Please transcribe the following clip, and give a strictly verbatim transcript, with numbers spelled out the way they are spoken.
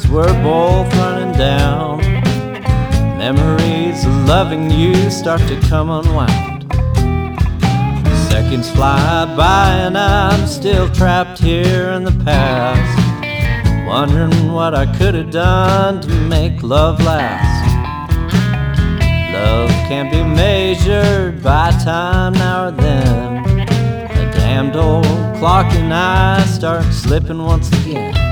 we're both running down. Memories of loving you start to come unwound. Seconds fly by and I'm still trapped here in the past, wondering what I could have done to make love last. Love can't be measured by time now or then. The damned old clock and I start slipping once again.